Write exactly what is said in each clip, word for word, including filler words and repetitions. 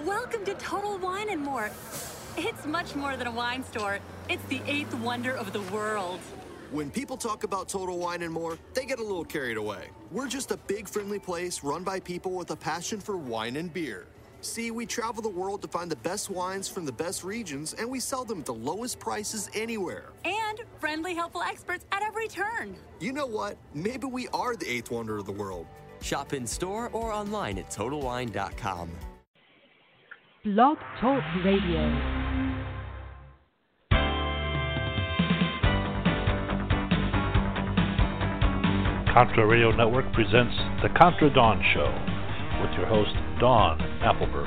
Welcome to Total Wine and More. It's much more than a wine store. It's the eighth wonder of the world. When people talk about Total Wine and More, they get a little carried away. We're just a big, friendly place run by people with a passion for wine and beer. See, we travel the world to find the best wines from the best regions, and we sell them at the lowest prices anywhere. And friendly, helpful experts at every turn. You know what? Maybe we are the eighth wonder of the world. Shop in store or online at total wine dot com. Blog Talk Radio. Contra Radio Network presents The Contra Dawn Show with your host, Dawn Appleberg.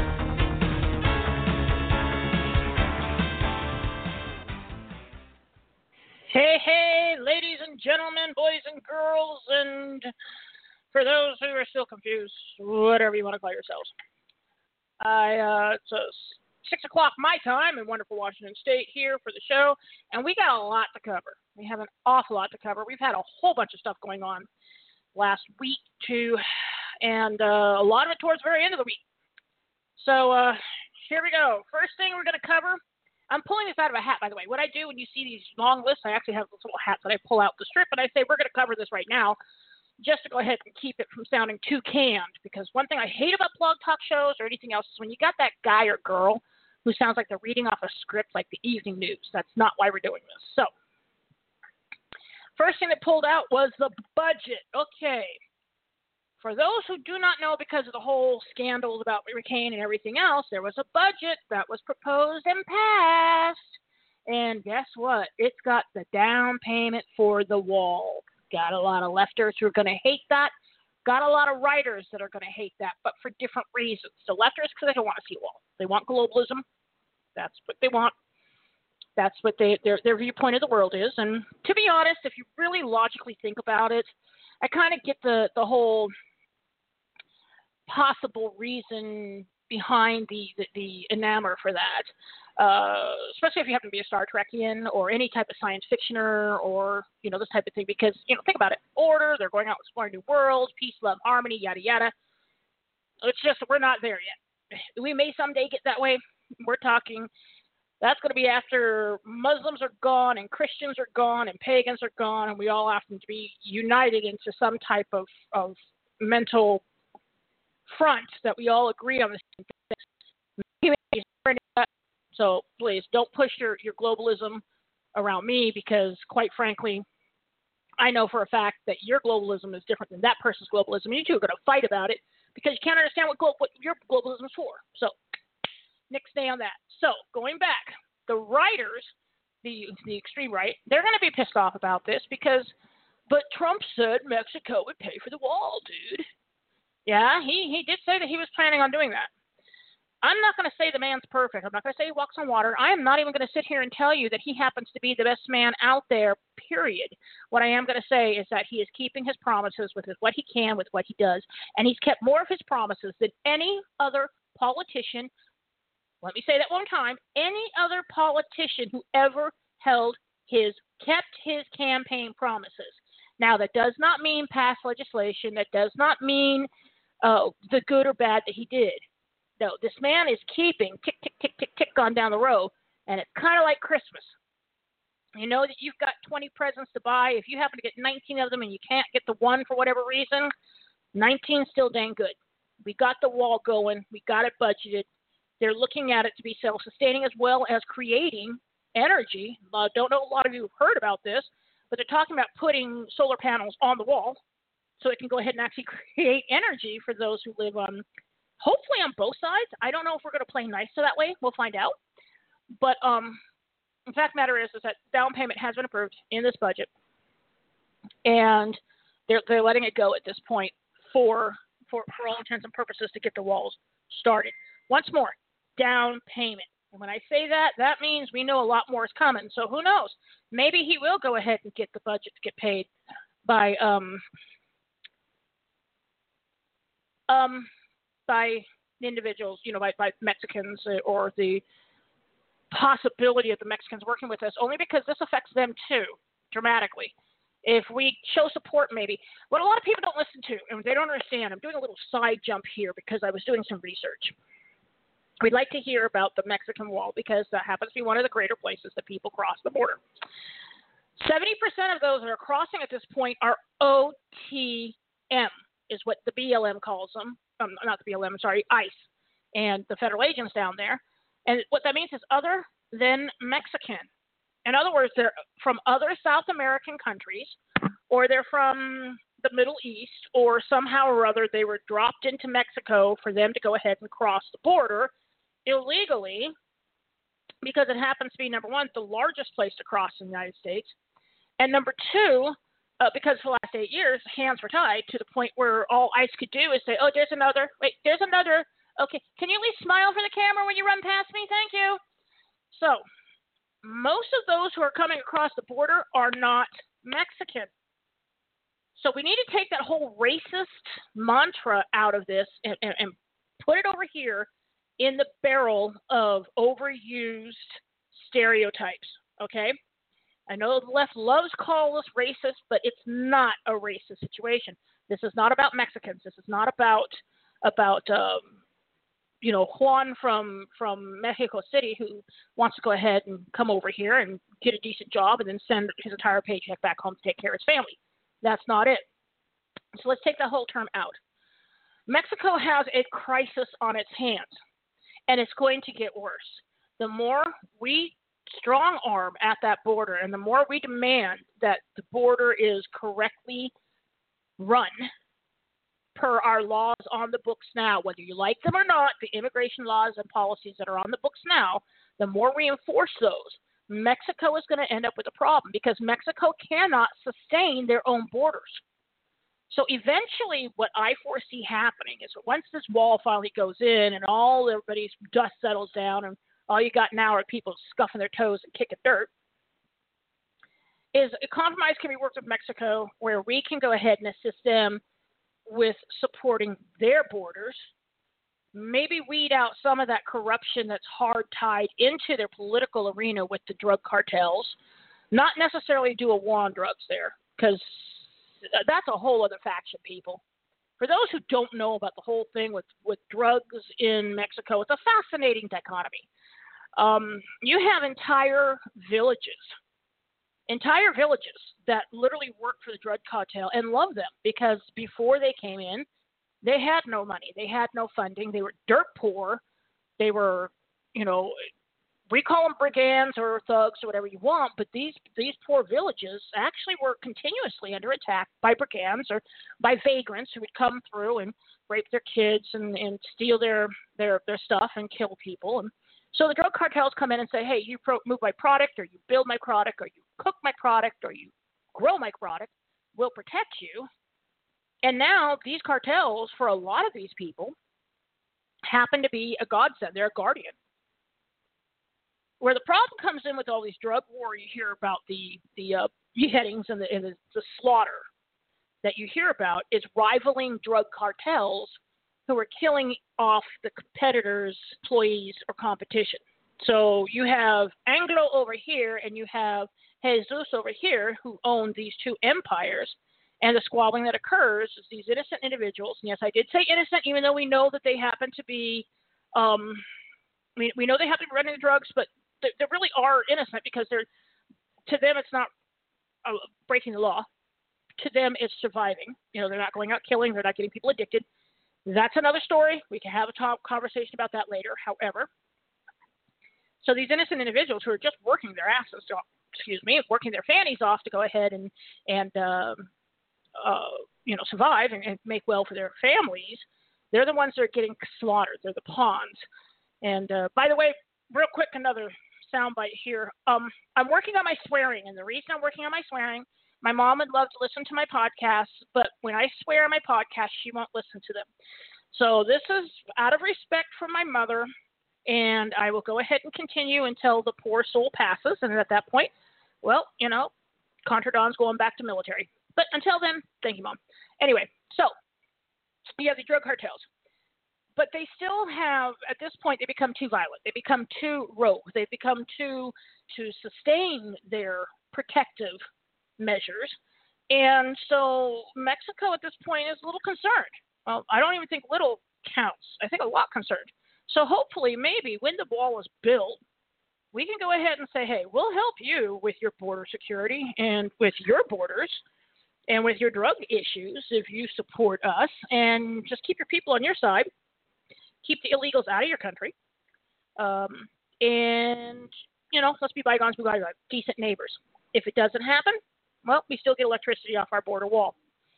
Hey, hey, ladies and gentlemen, boys and girls, and for those who are still confused, whatever you want to call yourselves. I, uh, it's uh, six o'clock my time in wonderful Washington State here for the show, and we got a lot to cover. We have an awful lot to cover. We've had a whole bunch of stuff going on last week, too, and uh, a lot of it towards the very end of the week. So uh, here we go. First thing we're going to cover, I'm pulling this out of a hat, by the way. What I do when you see these long lists, I actually have this little hat that I pull out the strip, and I say we're going to cover this right now, just to go ahead and keep it from sounding too canned. Because one thing I hate about blog talk shows or anything else is when you got that guy or girl who sounds like they're reading off a script like the evening news. That's not why we're doing this. So, first thing that pulled out was the budget. Okay. For those who do not know, because of the whole scandals about McCain and everything else, there was a budget that was proposed and passed. And guess what? It's got the down payment for the wall. Got a lot of lefters who are going to hate that. Got a lot of writers that are going to hate that, but for different reasons. The lefters, because they don't want to see a wall. They want globalism. That's what they want. That's what they their their viewpoint of the world is. And to be honest, if you really logically think about it, I kind of get the, the whole possible reason behind the, the, the enamor for that. Uh, especially if you happen to be a Star Trekian or any type of science fictioner or, you know, this type of thing. Because, you know, think about it. Order, they're going out exploring new worlds, peace, love, harmony, yada, yada. It's just we're not there yet. We may someday get that way. We're talking, that's going to be after Muslims are gone and Christians are gone and pagans are gone and we all have to be united into some type of, of mental front that we all agree on the same thing. So please don't push your, your globalism around me because, quite frankly, I know for a fact that your globalism is different than that person's globalism. You two are going to fight about it because you can't understand what, glo- what your globalism is for. So next day on that. So going back, the writers, the the extreme right, they're going to be pissed off about this because, but Trump said Mexico would pay for the wall, dude. Yeah, he, he did say that he was planning on doing that. I'm not going to say the man's perfect. I'm not going to say he walks on water. I am not even going to sit here and tell you that he happens to be the best man out there, period. What I am going to say is that he is keeping his promises with what he can, with what he does, and he's kept more of his promises than any other politician. Let me say that one time. Any other politician who ever held his, kept his campaign promises. Now, that does not mean pass legislation. That does not mean uh, the good or bad that he did. No, this man is keeping tick, tick, tick, tick, tick on down the road, and it's kind of like Christmas. You know that you've got twenty presents to buy. If you happen to get nineteen of them and you can't get the one for whatever reason, nineteen's still dang good. We got the wall going. We got it budgeted. They're looking at it to be self-sustaining as well as creating energy. I uh, don't know a lot of you have heard about this, but they're talking about putting solar panels on the wall so it can go ahead and actually create energy for those who live on, hopefully on both sides. I don't know if we're going to play nice to that way. We'll find out. But um, the fact of the matter is, is that down payment has been approved in this budget, and they're they're letting it go at this point for for, for all intents and purposes to get the walls started. Once more, down payment. And when I say that, that means we know a lot more is coming. So who knows? Maybe he will go ahead and get the budget to get paid by um um by individuals, you know, by, by Mexicans or the possibility of the Mexicans working with us, only because this affects them too, dramatically. If we show support, maybe. What a lot of people don't listen to, and they don't understand, I'm doing a little side jump here because I was doing some research. We'd like to hear about the Mexican Wall because that happens to be one of the greater places that people cross the border. seventy percent of those that are crossing at this point are O T M, is what the B L M calls them. Um, not the B L M, sorry, ICE, and the federal agents down there. And what that means is other than Mexican. In other words, they're from other South American countries, or they're from the Middle East, or somehow or other they were dropped into Mexico for them to go ahead and cross the border illegally, because it happens to be, number one, the largest place to cross in the United States, and number two, uh, because for the last eight years, hands were tied to the point where all ICE could do is say, oh, there's another, wait, there's another, okay, can you at least smile for the camera when you run past me? Thank you. So, most of those who are coming across the border are not Mexican. So we need to take that whole racist mantra out of this and, and, and put it over here in the barrel of overused stereotypes, okay? I know the left loves to call us racist, but it's not a racist situation. This is not about Mexicans. This is not about, about um, you know, Juan from, from Mexico City who wants to go ahead and come over here and get a decent job and then send his entire paycheck back home to take care of his family. That's not it. So let's take that whole term out. Mexico has a crisis on its hands, and it's going to get worse. The more we strong arm at that border and the more we demand that the border is correctly run per our laws on the books now, whether you like them or not, the immigration laws and policies that are on the books now, the more we enforce those, Mexico is going to end up with a problem because Mexico cannot sustain their own borders. So eventually what I foresee happening is that once this wall finally goes in and all everybody's dust settles down and all you got now are people scuffing their toes and kicking dirt, is a compromise can be worked with Mexico where we can go ahead and assist them with supporting their borders, maybe weed out some of that corruption that's hard tied into their political arena with the drug cartels, not necessarily do a war on drugs there, because that's a whole other faction, people. For those who don't know about the whole thing with, with drugs in Mexico, it's a fascinating dichotomy. Um, you have entire villages, entire villages that literally work for the drug cartel and love them because before they came in, they had no money. They had no funding. They were dirt poor. They were, you know, we call them brigands or thugs or whatever you want, but these these poor villages actually were continuously under attack by brigands or by vagrants who would come through and rape their kids and, and steal their, their, their stuff and kill people. And so the drug cartels come in and say, hey, you pro- move my product or you build my product or you cook my product or you grow my product, we'll protect you. And now these cartels, for a lot of these people, happen to be a godsend. They're a guardian. Where the problem comes in with all these drug war, you hear about the the uh, beheadings and, the, and the, the slaughter that you hear about is rivaling drug cartels who are killing off the competitors, employees, or competition. So you have Anglo over here and you have Jesus over here who own these two empires. And the squabbling that occurs is these innocent individuals. And yes, I did say innocent, even though we know that they happen to be, um, I mean, we know they happen to be running the drugs, but they, they really are innocent because they're, to them, it's not uh, breaking the law. To them, it's surviving. You know, they're not going out killing. They're not getting people addicted. That's another story. We can have a talk, conversation about that later. However, so these innocent individuals who are just working their asses off, excuse me, working their fannies off to go ahead and, and, um, Uh, you know, survive and, and make well for their families, they're the ones that are getting slaughtered. They're the pawns. And uh, by the way, real quick, another soundbite here. Um, I'm working on my swearing, and the reason I'm working on my swearing, my mom would love to listen to my podcasts, but when I swear on my podcast, she won't listen to them. So this is out of respect for my mother, and I will go ahead and continue until the poor soul passes, and at that point, well, you know, Contra Don's going back to military. But until then, thank you, Mom. Anyway, so you have the drug cartels. But they still have, at this point, they become too violent. They become too rogue. They become too, to sustain their protective measures. And so Mexico at this point is a little concerned. Well, I don't even think little counts. I think a lot concerned. So hopefully, maybe when the wall is built, we can go ahead and say, hey, we'll help you with your border security and with your borders and with your drug issues if you support us, and just keep your people on your side, keep the illegals out of your country, um, and, you know, let's be bygones, be bygones, decent neighbors. If it doesn't happen, well, we still get electricity off our border wall.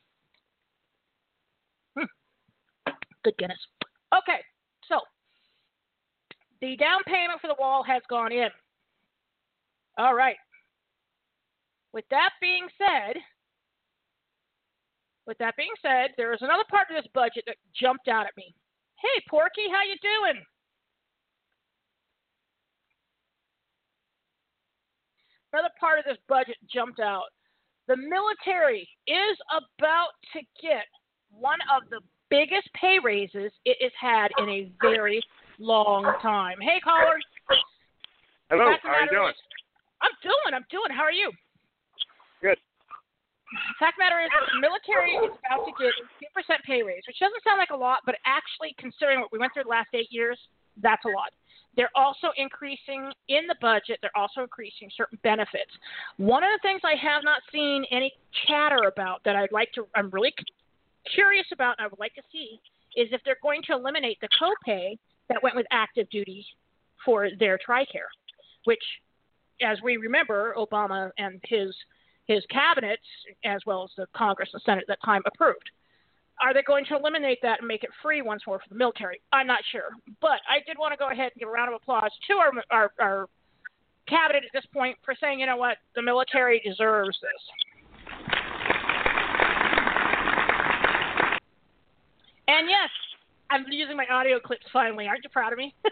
Hmm. Good goodness. Okay, so the down payment for the wall has gone in. All right. With that being said, with that being said, there is another part of this budget that jumped out at me. Hey, Porky, how you doing? Another part of this budget jumped out. The military is about to get one of the biggest pay raises it has had in a very long time. Hey, caller. Hello, how are you doing? Is, I'm doing, I'm doing. How are you? Good. Fact matter is the military is about to get a two percent pay raise, which doesn't sound like a lot, but actually, considering what we went through the last eight years, that's a lot. They're also increasing in the budget. They're also increasing certain benefits. One of the things I have not seen any chatter about that I'd like to, I'm really curious about, and I would like to see, is if they're going to eliminate the copay that went with active duty for their TRICARE, which, as we remember, Obama and his his cabinets, as well as the Congress and Senate at that time, approved. Are they going to eliminate that and make it free once more for the military? I'm not sure. But I did want to go ahead and give a round of applause to our, our, our cabinet at this point for saying, you know what, the military deserves this. And yes, I'm using my audio clips finally. Aren't you proud of me?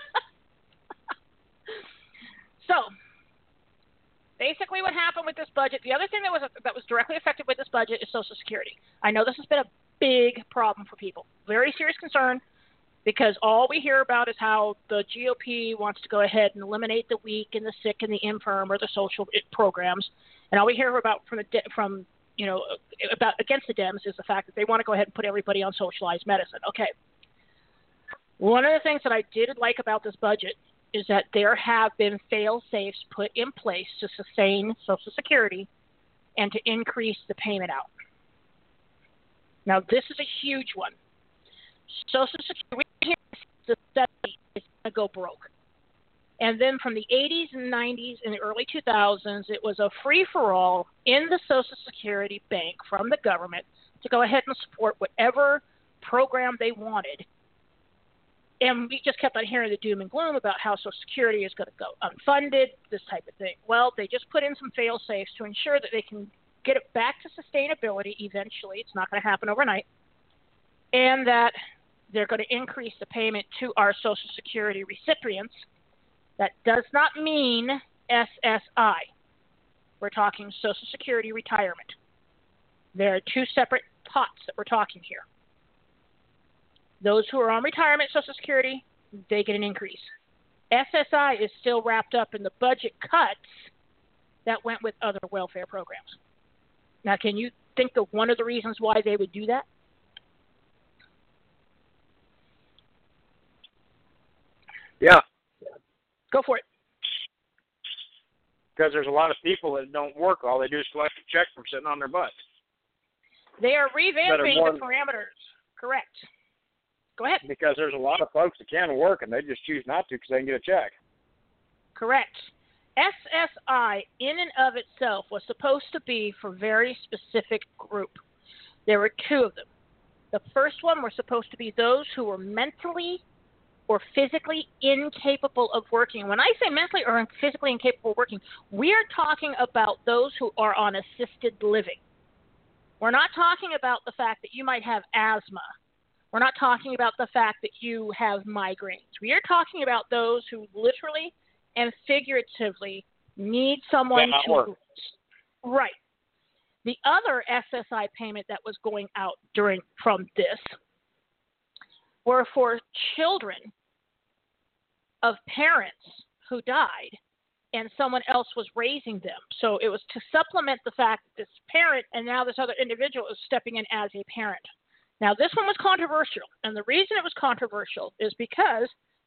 So, basically what happened with this budget, the other thing that was that was directly affected with this budget is Social Security. I know this has been a big problem for people. Very serious concern, because all we hear about is how the G O P wants to go ahead and eliminate the weak and the sick and the infirm or the social programs. And all we hear about from the from you know about against the Dems is the fact that they want to go ahead and put everybody on socialized medicine. Okay. One of the things that I did like about this budget is that there have been fail-safes put in place to sustain Social Security and to increase the payment out. Now, this is a huge one. Social Security, the seventies is going to go broke. And then from the eighties and nineties and the early two thousands, it was a free-for-all in the Social Security bank from the government to go ahead and support whatever program they wanted. And we just kept on hearing the doom and gloom about how Social Security is going to go unfunded, this type of thing. Well, they just put in some fail-safes to ensure that they can get it back to sustainability eventually. It's not going to happen overnight. And that they're going to increase the payment to our Social Security recipients. That does not mean S S I. We're talking Social Security retirement. There are two separate pots that we're talking here. Those who are on retirement Social Security, they get an increase. S S I is still wrapped up in the budget cuts that went with other welfare programs. Now, can you think of one of the reasons why they would do that? Yeah. Go for it. Because there's a lot of people that don't work. All they do is collect a check from sitting on their butts. They are revamping more... the parameters. Correct. Go ahead. Because there's a lot of folks that can work, and they just choose not to because they can get a check. Correct. S S I, in and of itself, was supposed to be for a very specific group. There were two of them. The first one were supposed to be those who were mentally or physically incapable of working. When I say mentally or physically incapable of working, we are talking about those who are on assisted living. We're not talking about the fact that you might have asthma. We're not talking about the fact that you have migraines. We are talking about those who literally and figuratively need someone to work. Right. The other S S I payment that was going out during from this were for children of parents who died and someone else was raising them. So it was to supplement the fact that this parent and now this other individual is stepping in as a parent. Now, this one was controversial, and the reason it was controversial is because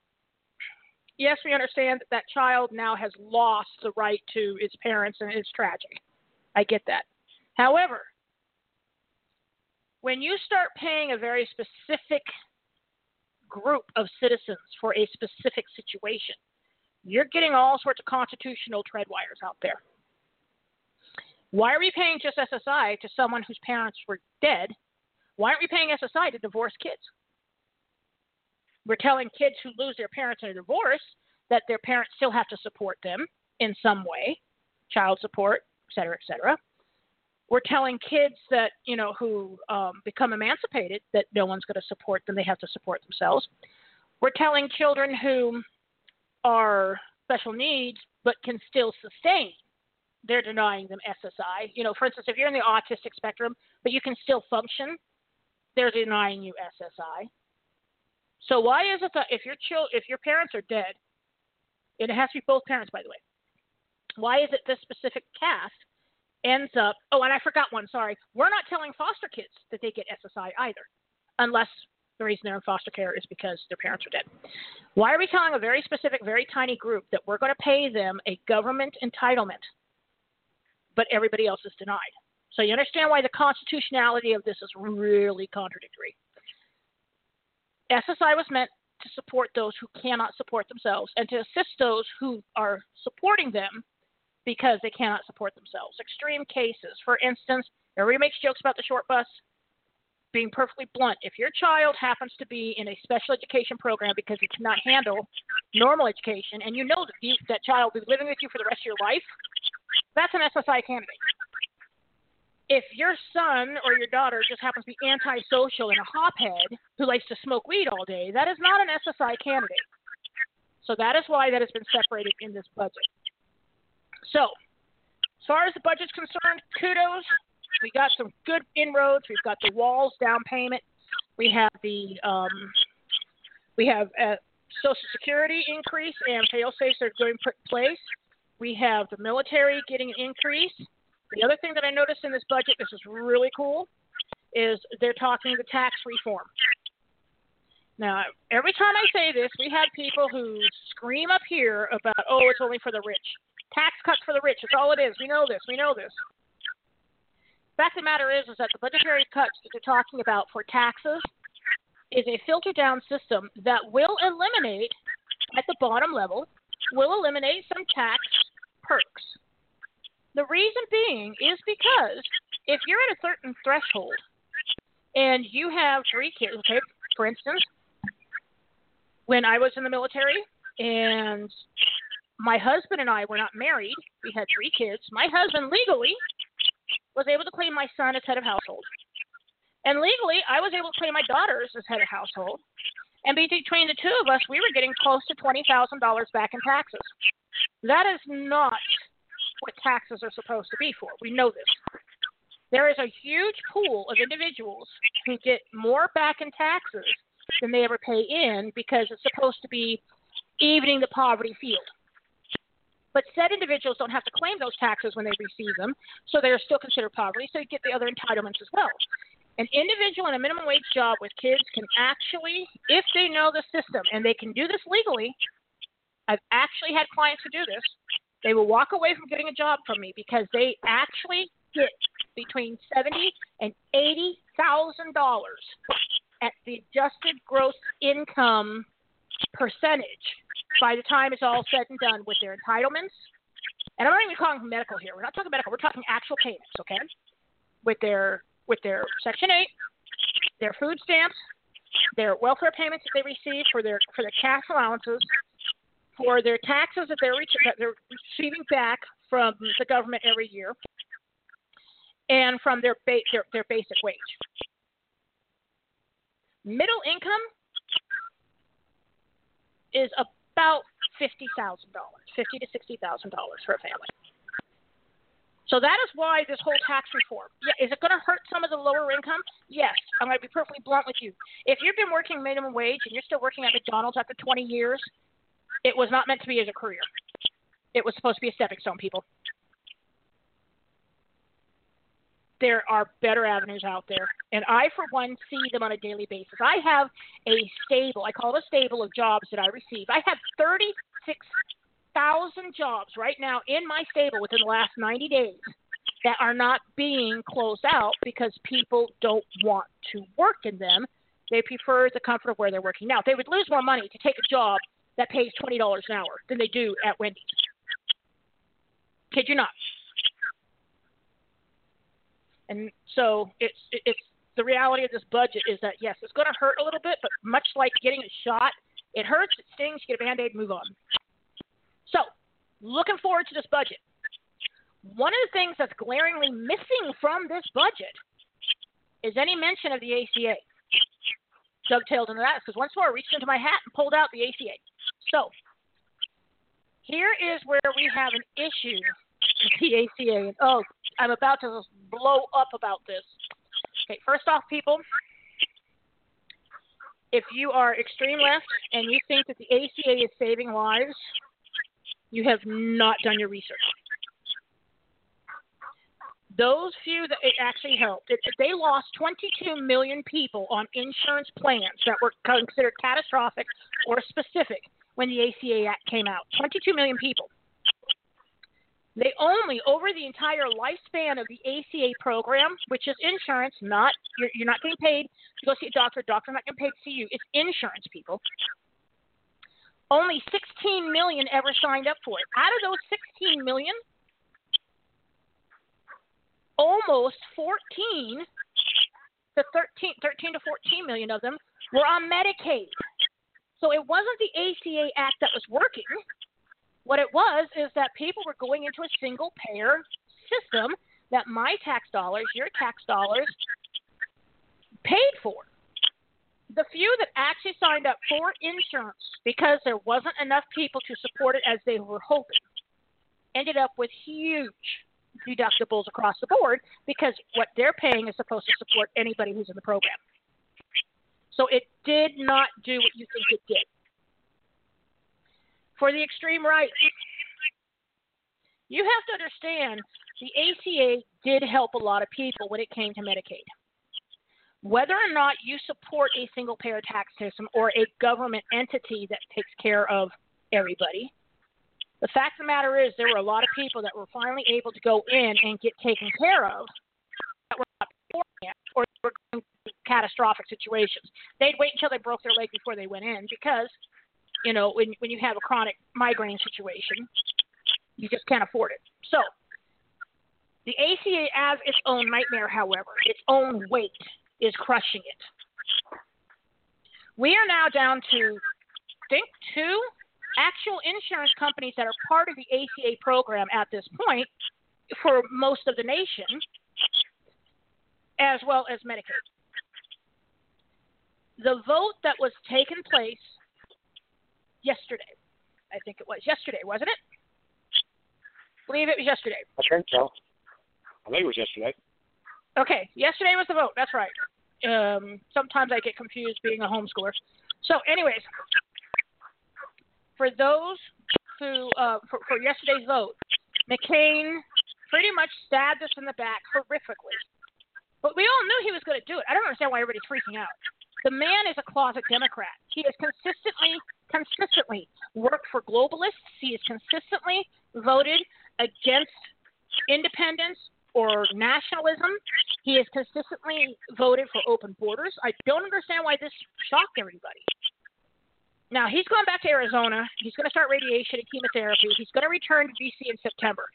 yes, we understand that that child now has lost the right to its parents, and it's tragic. I get that. However, when you start paying a very specific group of citizens for a specific situation, you're getting all sorts of constitutional tread wires out there. Why are we paying just S S I to someone whose parents were dead? Why aren't we paying S S I to divorce kids? We're telling kids who lose their parents in a divorce that their parents still have to support them in some way, child support, et cetera, et cetera. We're telling kids that, you know, who um, become emancipated that no one's going to support them. They have to support themselves. We're telling children who are special needs but can still sustain. They're denying them S S I. You know, for instance, if you're in the autistic spectrum but you can still function, they're denying you S S I. So why is it that if your chil- if your parents are dead, and it has to be both parents, by the way, why is it this specific caste ends up, oh, and I forgot one, sorry. We're not telling foster kids that they get S S I either, unless the reason they're in foster care is because their parents are dead. Why are we telling a very specific, very tiny group that we're going to pay them a government entitlement, but everybody else is denied? So you understand why the constitutionality of this is really contradictory. S S I was meant to support those who cannot support themselves and to assist those who are supporting them because they cannot support themselves. Extreme cases. For instance, everybody makes jokes about the short bus. Being perfectly blunt, if your child happens to be in a special education program because he cannot handle normal education, and you know that you, that child will be living with you for the rest of your life, that's an S S I candidate. If your son or your daughter just happens to be antisocial and a hophead who likes to smoke weed all day, that is not an S S I candidate. So that is why that has been separated in this budget. So, as far as the budget's concerned, kudos. We got some good inroads. We've got the WALS down payment. We have the um, we have a Social Security increase and fail-safes are going to put in place. We have the military getting an increase. The other thing that I noticed in this budget, this is really cool, is they're talking the tax reform. Now, every time I say this, we have people who scream up here about, oh, it's only for the rich. Tax cuts for the rich. It's all it is. We know this. We know this. The fact of the matter is, is that the budgetary cuts that they're talking about for taxes is a filter-down system that will eliminate, at the bottom level, will eliminate some tax perks. The reason being is because if you're at a certain threshold and you have three kids, okay, for instance, when I was in the military and my husband and I were not married, we had three kids, my husband legally was able to claim my son as head of household. And legally, I was able to claim my daughters as head of household. And between the two of us, we were getting close to twenty thousand dollars back in taxes. That is not what taxes are supposed to be for. We know this. There is a huge pool of individuals who get more back in taxes than they ever pay in because it's supposed to be evening the poverty field. But said individuals don't have to claim those taxes when they receive them, so they're still considered poverty, so you get the other entitlements as well. An individual in a minimum wage job with kids can actually, if they know the system, and they can do this legally, I've actually had clients who do this, they will walk away from getting a job from me because they actually get between seventy and eighty thousand dollars at the adjusted gross income percentage by the time it's all said and done with their entitlements. And I'm not even calling medical here. We're not talking medical. We're talking actual payments, okay? With their with their Section eight, their food stamps, their welfare payments that they receive for their for their cash allowances, for their taxes that they're, re- that they're receiving back from the government every year, and from their, ba- their, their basic wage. Middle income is about fifty thousand dollars, fifty thousand to sixty thousand dollars for a family. So that is why this whole tax reform. Yeah, is it going to hurt some of the lower income? Yes. I'm going to be perfectly blunt with you. If you've been working minimum wage and you're still working at McDonald's after twenty years, it was not meant to be as a career. It was supposed to be a stepping stone, people. There are better avenues out there, and I, for one, see them on a daily basis. I have a stable, I call it a stable of jobs that I receive. I have thirty six thousand jobs right now in my stable within the last ninety days that are not being closed out because people don't want to work in them. They prefer the comfort of where they're working. Now, they would lose more money to take a job that pays twenty dollars an hour than they do at Wendy's. Kid you not. And so it's it's the reality of this budget is that, yes, it's going to hurt a little bit, but much like getting a shot, it hurts, it stings, you get a Band-Aid, move on. So, looking forward to this budget. One of the things that's glaringly missing from this budget is any mention of the A C A. Dovetailed into that because once more I reached into my hat and pulled out the A C A. So, here is where we have an issue with the A C A. Oh, I'm about to blow up about this. Okay, first off, people, if you are extreme left and you think that the A C A is saving lives, you have not done your research. Those few that it actually helped, it, they lost twenty-two million people on insurance plans that were considered catastrophic or specific when the A C A Act came out. twenty-two million people. They only, over the entire lifespan of the A C A program, which is insurance, not you're, you're not getting paid to go see a doctor, doctor's not getting paid to see you. It's insurance, people. Only sixteen million ever signed up for it. Out of those sixteen million, almost fourteen to thirteen, thirteen to fourteen million of them were on Medicaid. So it wasn't the A C A Act that was working. What it was is that people were going into a single-payer system that my tax dollars, your tax dollars, paid for. The few that actually signed up for insurance because there wasn't enough people to support it as they were hoping ended up with huge deductibles across the board because what they're paying is supposed to support anybody who's in the program. So it did not do what you think it did. For the extreme right, you have to understand the A C A did help a lot of people when it came to Medicaid. Whether or not you support a single-payer tax system or a government entity that takes care of everybody, the fact of the matter is there were a lot of people that were finally able to go in and get taken care of that were not beforehand or were going through catastrophic situations. They'd wait until they broke their leg before they went in because, you know, when when you have a chronic migraine situation, you just can't afford it. So the A C A as its own nightmare, however, its own weight is crushing it. We are now down to, I think, two actual insurance companies that are part of the A C A program at this point for most of the nation, as well as Medicaid. The vote that was taken place yesterday, I think it was yesterday, wasn't it? I believe it was yesterday. I think so. I think it was yesterday. Okay, yesterday was the vote. That's right. Um, sometimes I get confused being a homeschooler. So, anyways, for those who, uh, for, for yesterday's vote, McCain pretty much stabbed us in the back horrifically. But we all knew he was going to do it. I don't understand why everybody's freaking out. The man is a closet Democrat. He has consistently, consistently worked for globalists. He has consistently voted against independence or nationalism. He has consistently voted for open borders. I don't understand why this shocked everybody. Now, he's going back to Arizona. He's going to start radiation and chemotherapy. He's going to return to D C in September.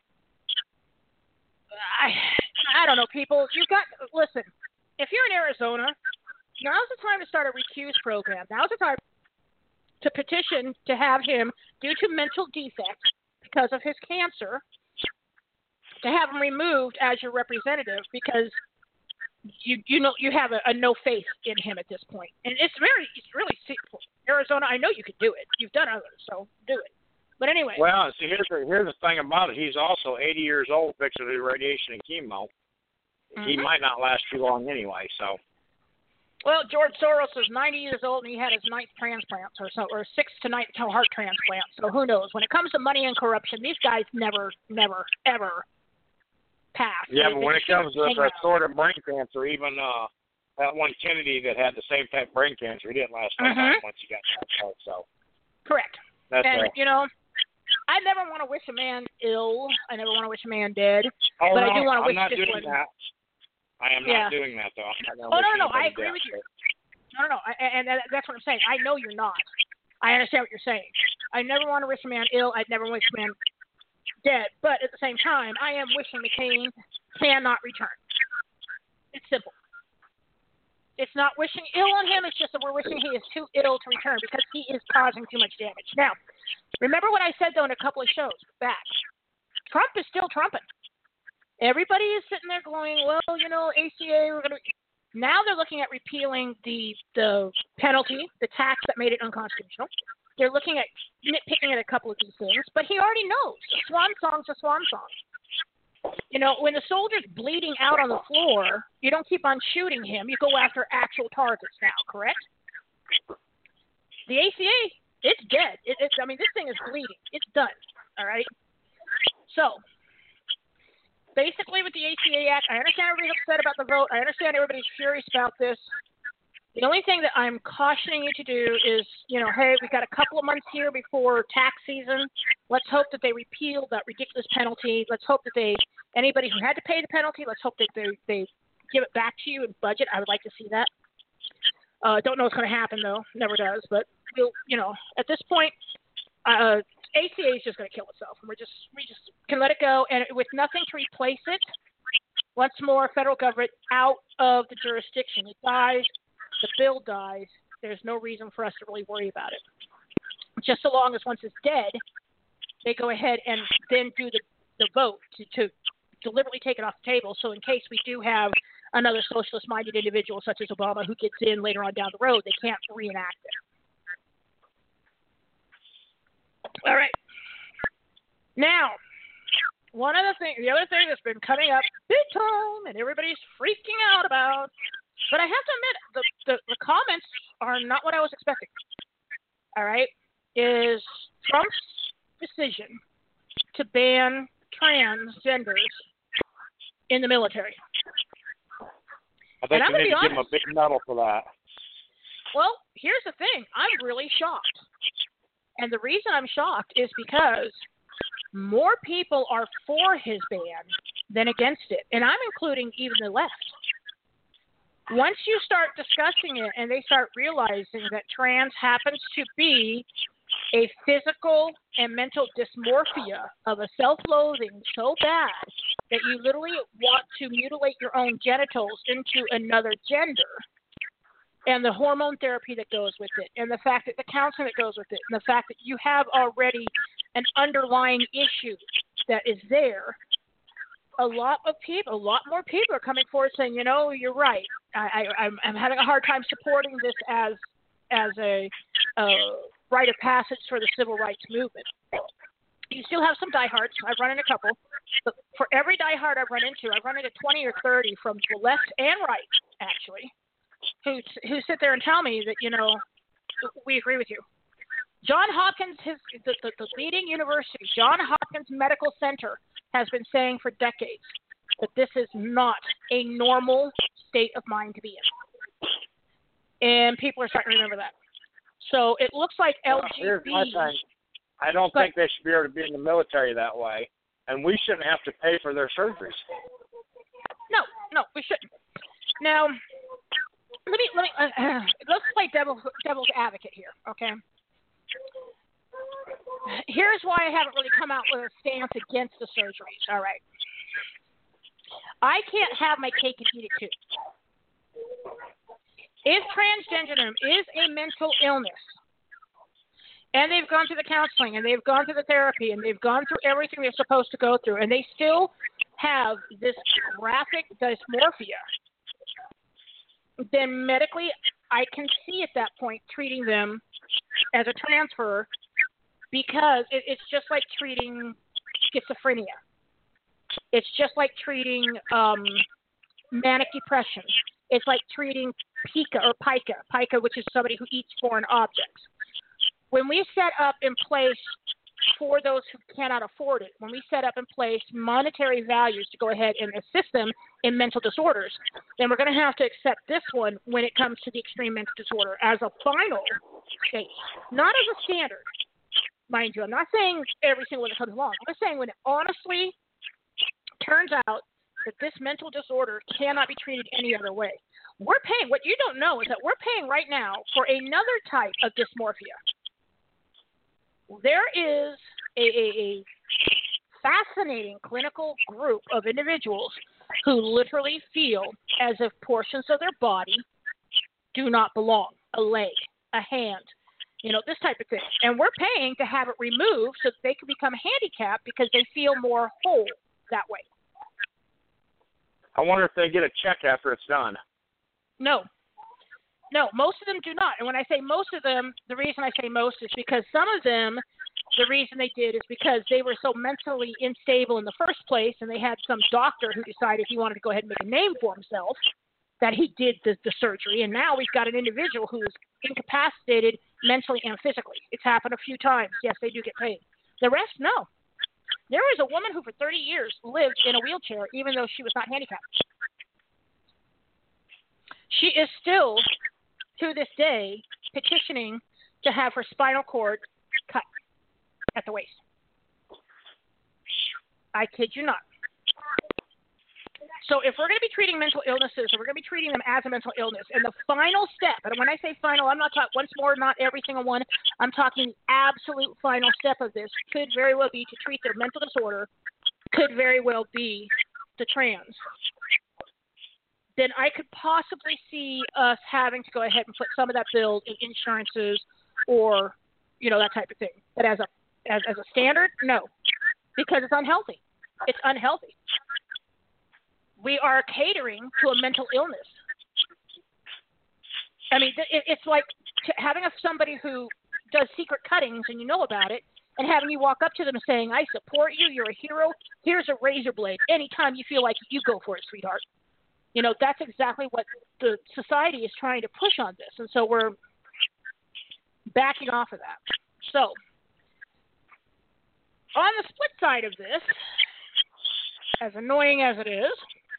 I, I don't know, people. You've got, listen, if you're in Arizona, now's the time to start a recuse program. Now's the time to petition to have him, due to mental defects because of his cancer, to have him removed as your representative because you you know you have a, a no faith in him at this point. And it's very it's really simple. Arizona, I know you could do it. You've done others, so do it. But anyway. Well, see, here's the, here's the thing about it. He's also eighty years old, fixing to do radiation and chemo. Mm-hmm. He might not last too long anyway, so. Well, George Soros is ninety years old, and he had his ninth transplant, or so, or sixth to ninth heart transplant. So who knows? When it comes to money and corruption, these guys never, never, ever pass. Yeah, they, but they when it comes to that out. sort of brain cancer, even uh, that one Kennedy that had the same type of brain cancer, he didn't last mm-hmm. long once he got that. So. Correct. That's and right. you know, never want to wish a man ill. I never want to wish a man dead. Oh, but no, I do want to I'm wish not this doing one. that. I am Yeah. not doing that, though. I'm not gonna Oh, wish no, no, no. I anybody agree death, with you. but- No, no, no. I, and that's what I'm saying. I know you're not. I understand what you're saying. I never want to wish a man ill. I'd never wish a man dead. But at the same time, I am wishing McCain cannot return. It's simple. It's not wishing ill on him. It's just that we're wishing he is too ill to return because he is causing too much damage. Now, remember what I said, though, in a couple of shows back. Trump is still trumping. Everybody is sitting there going, well, you know, A C A, we're going to. Now they're looking at repealing the the penalty, the tax that made it unconstitutional. They're looking at nitpicking at a couple of these things, but he already knows. A swan song's a swan song. You know, when the soldier's bleeding out on the floor, you don't keep on shooting him. You go after actual targets now, correct? The A C A, it's dead. It, it's, I mean, this thing is bleeding. It's done, all right? So, basically with the A C A Act, I understand everybody's upset about the vote. I understand everybody's furious about this. The only thing that I'm cautioning you to do is, you know, hey, we've got a couple of months here before tax season. Let's hope that they repeal that ridiculous penalty. Let's hope that they, anybody who had to pay the penalty, let's hope that they, they give it back to you in budget. I would like to see that. Uh, don't know what's going to happen, though. Never does. But, we'll, you know, at this point, uh, A C A is just going to kill itself. And we're just, we just can let it go. And with nothing to replace it, once more, federal government out of the jurisdiction. It dies. The bill dies. There's no reason for us to really worry about it. Just so long as once it's dead, they go ahead and then do the, the vote to, to deliberately take it off the table. So in case we do have another socialist-minded individual such as Obama who gets in later on down the road, they can't reenact it. All right. Now, one of the things, the other thing that's been coming up big time and everybody's freaking out about, but I have to admit, the, the, the comments are not what I was expecting, all right, is Trump's decision to ban transgenders in the military. I think And you I'm need gonna to be give him a big medal for that. Well, here's the thing. I'm really shocked. And the reason I'm shocked is because more people are for his ban than against it. And I'm including even the left. Once you start discussing it and they start realizing that trans happens to be a physical and mental dysmorphia of a self-loathing so bad that you literally want to mutilate your own genitals into another gender, and the hormone therapy that goes with it, and the fact that the counseling that goes with it, and the fact that you have already an underlying issue that is there, a lot of people, a lot more people are coming forward saying, you know, you're right. I, I, I'm, I'm having a hard time supporting this as as a uh, rite of passage for the civil rights movement. You still have some diehards. I've run into a couple. But for every diehard I've run into, I've run into twenty or thirty from the left and right, actually, who who sit there and tell me that, you know, we agree with you. John Hopkins, his, the, the, the leading university, John Hopkins Medical Center, has been saying for decades that this is not a normal state of mind to be in. And people are starting to remember that. So it looks like L G B T. Here's my thing. I don't but, think they should be able to be in the military that way, and we shouldn't have to pay for their surgeries. No, no, we shouldn't. Now, let me let me uh, uh, let's play devil, devil's advocate here, okay? Here's why I haven't really come out with a stance against the surgeries. All right, I can't have my cake and eat it too. If transgenderism is a mental illness, and they've gone through the counseling, and they've gone through the therapy, and they've gone through everything they're supposed to go through, and they still have this graphic dysmorphia, then medically I can see at that point treating them as a transfer, because it, it's just like treating schizophrenia. It's just like treating um, manic depression. It's like treating pica or pica, pica, which is somebody who eats foreign objects. When we set up in place for those who cannot afford it, when we set up in place monetary values to go ahead and assist them in mental disorders, then we're going to have to accept this one when it comes to the extreme mental disorder as a final state, not as a standard, mind you. I'm not saying every single one that comes along. I'm just saying when it honestly turns out that this mental disorder cannot be treated any other way. We're paying, what you don't know is that we're paying right now for another type of dysmorphia. There is a, a, a fascinating clinical group of individuals who literally feel as if portions of their body do not belong. A leg, a hand, you know, this type of thing. And we're paying to have it removed so that they can become handicapped because they feel more whole that way. I wonder if they get a check after it's done. No. No, most of them do not. And when I say most of them, the reason I say most is because some of them, the reason they did is because they were so mentally unstable in the first place, and they had some doctor who decided he wanted to go ahead and make a name for himself, that he did the, the surgery. And now we've got an individual who is incapacitated mentally and physically. It's happened a few times. Yes, they do get paid. The rest, no. There was a woman who for thirty years lived in a wheelchair even though she was not handicapped. She is still, to this day, petitioning to have her spinal cord cut at the waist. I kid you not. So if we're going to be treating mental illnesses, or we're going to be treating them as a mental illness, and the final step, and when I say final, I'm not talking, once more, not every single one, I'm talking absolute final step of this, could very well be to treat their mental disorder, could very well be the trans. Then I could possibly see us having to go ahead and put some of that bill in insurances or, you know, that type of thing. But as a as, as a standard, no, because it's unhealthy. It's unhealthy. We are catering to a mental illness. I mean, it, it's like having a, somebody who does secret cuttings and you know about it, and having you walk up to them saying, I support you, you're a hero, here's a razor blade. Anytime you feel like it, you go for it, sweetheart. You know, that's exactly what the society is trying to push on this. And so we're backing off of that. So, on the split side of this, as annoying as it is,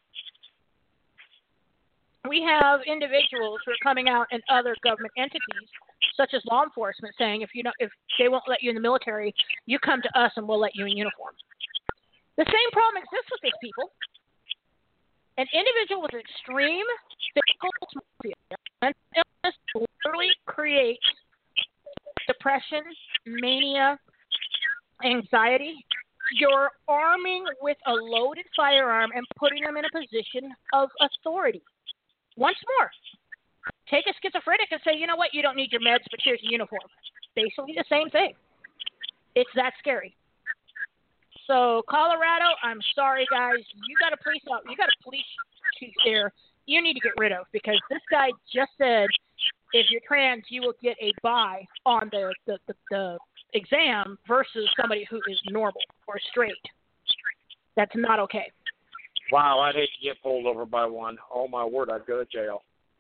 we have individuals who are coming out and other government entities, such as law enforcement, saying if you know if they won't let you in the military, you come to us and we'll let you in uniform. The same problem exists with these people. An individual with extreme physical mental illness literally creates depression, mania, anxiety. You're arming with a loaded firearm and putting them in a position of authority. Once more, take a schizophrenic and say, you know what, you don't need your meds, but here's a uniform. Basically the same thing. It's that scary. So, Colorado, I'm sorry, guys. You got a police you got a police chief there you need to get rid of, because this guy just said if you're trans, you will get a buy on the, the, the, the exam versus somebody who is normal or straight. That's not okay. Wow, I'd hate to get pulled over by one. Oh, my word, I'd go to jail.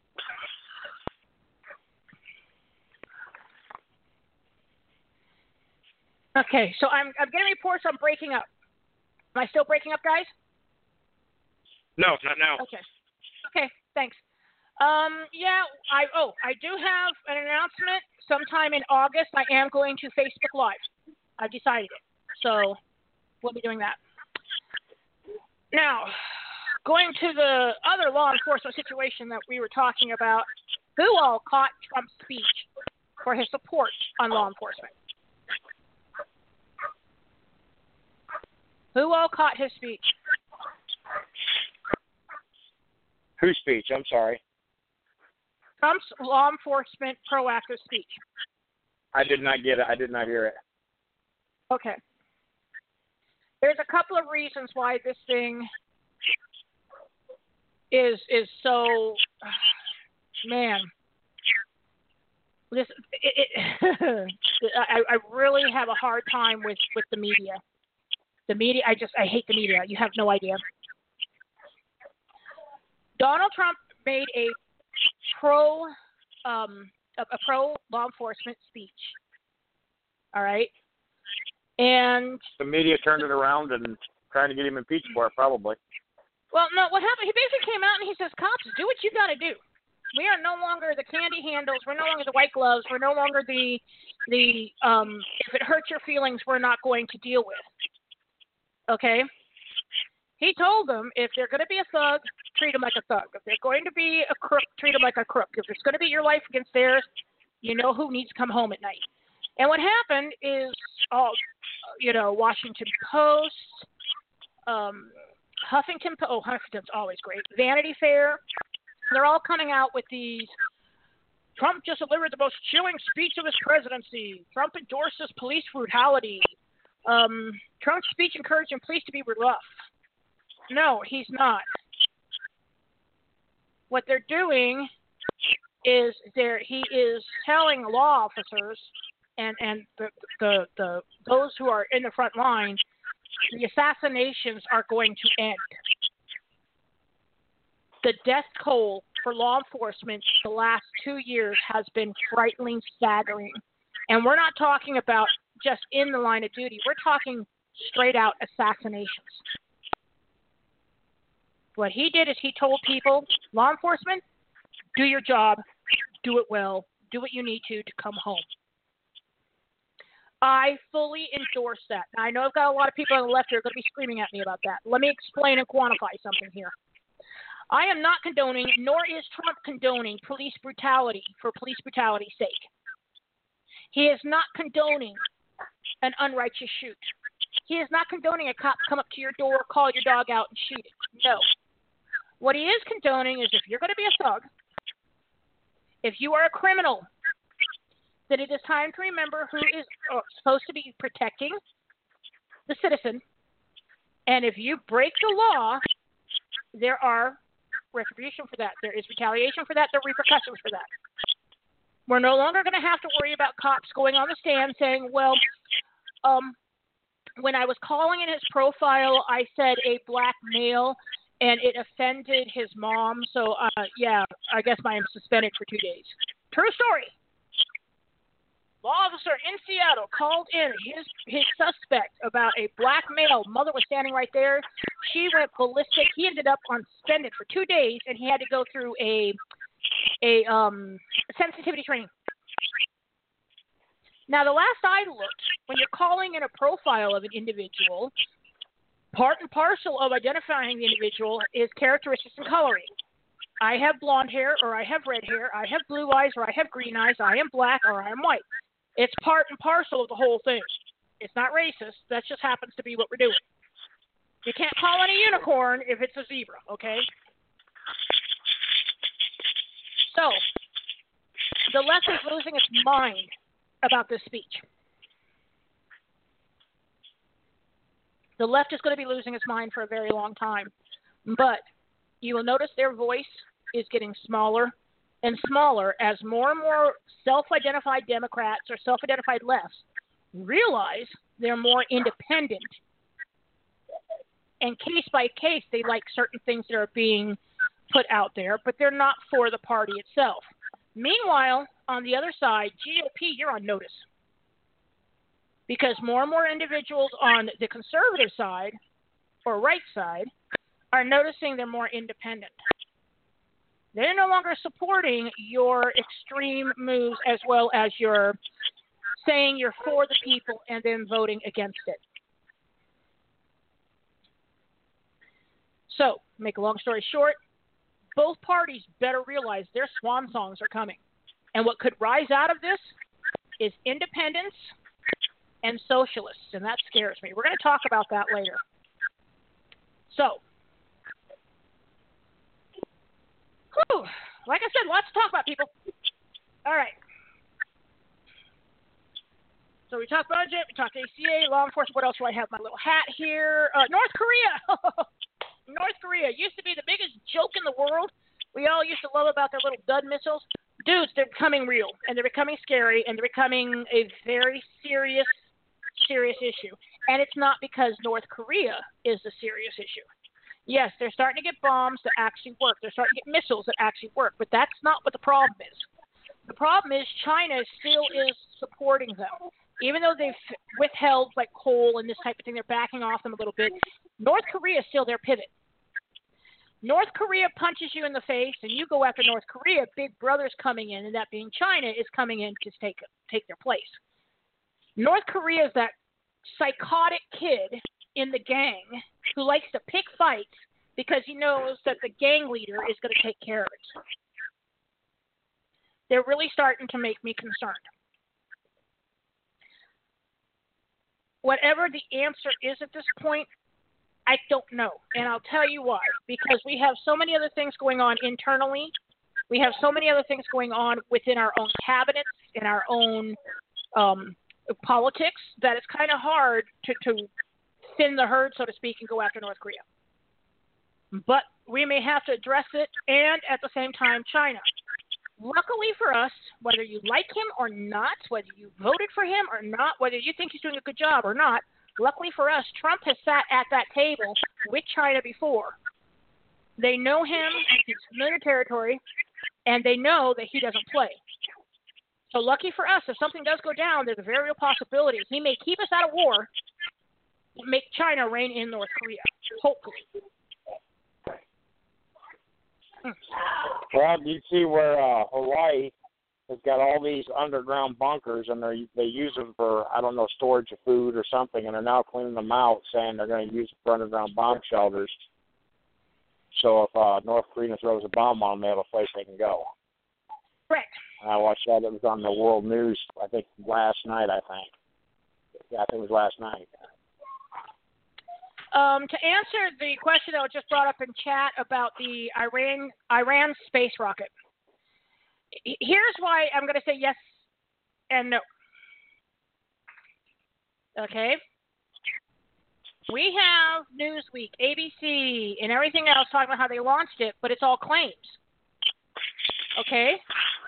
Okay, so I'm I'm getting reports on breaking up. Am I still breaking up, guys? No, not now. Okay. Okay, thanks. Um, yeah, I oh, I do have an announcement. Sometime in August, I am going to Facebook Live. I've decided it. So we'll be doing that. Now, going to the other law enforcement situation that we were talking about, who all caught Trump's speech for his support on law enforcement? Who all caught his speech? Whose speech? I'm sorry. Trump's law enforcement proactive speech. I did not get it. I did not hear it. Okay. There's a couple of reasons why this thing is is so man. This it, it I, I really have a hard time with, with the media. The media, I just, I hate the media. You have no idea. Donald Trump made a pro, um, a, a pro law enforcement speech. All right, and the media turned it around and trying to get him impeached for it, probably. Well, no, what happened? He basically came out and he says, "Cops, do what you got to do. We are no longer the candy handles. We're no longer the white gloves. We're no longer the, the um, if it hurts your feelings, we're not going to deal with. Okay? He told them if they're going to be a thug, treat them like a thug. If they're going to be a crook, treat them like a crook. If it's going to be your life against theirs, you know who needs to come home at night. And what happened is, all, you know, Washington Post, um, Huffington Post, oh, Huffington's always great, Vanity Fair, they're all coming out with these, Trump just delivered the most chilling speech of his presidency. Trump endorses police brutality. Um, Trump's speech encouraging police to be rough. No, he's not. What they're doing is they're, he is telling law officers and, and the, the, the those who are in the front line, the assassinations are going to end. The death toll for law enforcement the last two years has been frighteningly staggering. And we're not talking about just in the line of duty. We're talking straight out assassinations. What he did is he told people, law enforcement, do your job, do it well, do what you need to to come home. I fully endorse that. Now, I know I've got a lot of people on the left who are going to be screaming at me about that. Let me explain and quantify something here. I am not condoning, nor is Trump condoning police brutality for police brutality's sake. He is not condoning an unrighteous shoot. He is not condoning a cop come up to your door, call your dog out, and shoot it. No. What he is condoning is if you're going to be a thug, if you are a criminal, then it is time to remember who is supposed to be protecting the citizen. And if you break the law, there are retribution for that. There is retaliation for that. There are repercussions for that. We're no longer going to have to worry about cops going on the stand saying, well, um, when I was calling in his profile, I said a black male, and it offended his mom. So, uh, yeah, I guess I am suspended for two days. True story. Law officer in Seattle called in his his suspect about a black male. Mother was standing right there. She went ballistic. He ended up on suspended for two days, and he had to go through a a um, sensitivity training. Now, the last I looked, when you're calling in a profile of an individual, part and parcel of identifying the individual is characteristics and coloring. I have blonde hair, or I have red hair. I have blue eyes, or I have green eyes. I am black, or I am white. It's part and parcel of the whole thing. It's not racist. That just happens to be what we're doing. You can't call it a unicorn if it's a zebra, okay? So, the left is losing its mind about this speech. The left is going to be losing its mind for a very long time. But you will notice their voice is getting smaller and smaller as more and more self-identified Democrats or self-identified lefts realize they're more independent. And case by case, they like certain things that are being put out there, but they're not for the party itself. Meanwhile, on the other side, G O P, you're on notice. Because more and more individuals on the conservative side or right side are noticing they're more independent. They're no longer supporting your extreme moves as well as your saying you're for the people and then voting against it. So, make a long story short, both parties better realize their swan songs are coming. And what could rise out of this is independence and socialists, and that scares me. We're going to talk about that later. So, whew, like I said, lots to talk about, people. All right. So we talked budget, we talked A C A, law enforcement. What else do I have? My little hat here. Uh, North Korea. North Korea used to be the biggest joke in the world. We all used to love about their little dud missiles. Dudes, they're becoming real, and they're becoming scary, and they're becoming a very serious, serious issue. And it's not because North Korea is the serious issue. Yes, they're starting to get bombs that actually work. They're starting to get missiles that actually work, but that's not what the problem is. The problem is China still is supporting them. Even though they've withheld like coal and this type of thing, they're backing off them a little bit. North Korea is still their pivot. North Korea punches you in the face and you go after North Korea, Big Brother's coming in, and that being China is coming in to take take their place. North Korea is that psychotic kid in the gang who likes to pick fights because he knows that the gang leader is going to take care of it. They're really starting to make me concerned. Whatever the answer is at this point, I don't know, and I'll tell you why. Because we have so many other things going on internally. We have so many other things going on within our own cabinets, in our own um, politics, that it's kind of hard to, to thin the herd, so to speak, and go after North Korea. But we may have to address it, and at the same time, China. Luckily for us, whether you like him or not, whether you voted for him or not, whether you think he's doing a good job or not, luckily for us, Trump has sat at that table with China before. They know him, he's familiar territory, and they know that he doesn't play. So lucky for us, if something does go down, there's a very real possibility he may keep us out of war, make China rein in North Korea, hopefully. Well, you see where uh, Hawaii has got all these underground bunkers, and they they use them for, I don't know, storage of food or something, and they're now cleaning them out, saying they're going to use them for underground bomb shelters. So if uh, North Korea throws a bomb on them, they have a place they can go. Correct. And I watched that. It was on the world news, I think, last night, I think. Yeah, I think it was last night. Um, to answer the question that was just brought up in chat about the Iran Iran space rocket, here's why I'm going to say yes and no. Okay? We have Newsweek, A B C, and everything else talking about how they launched it, but it's all claims. Okay?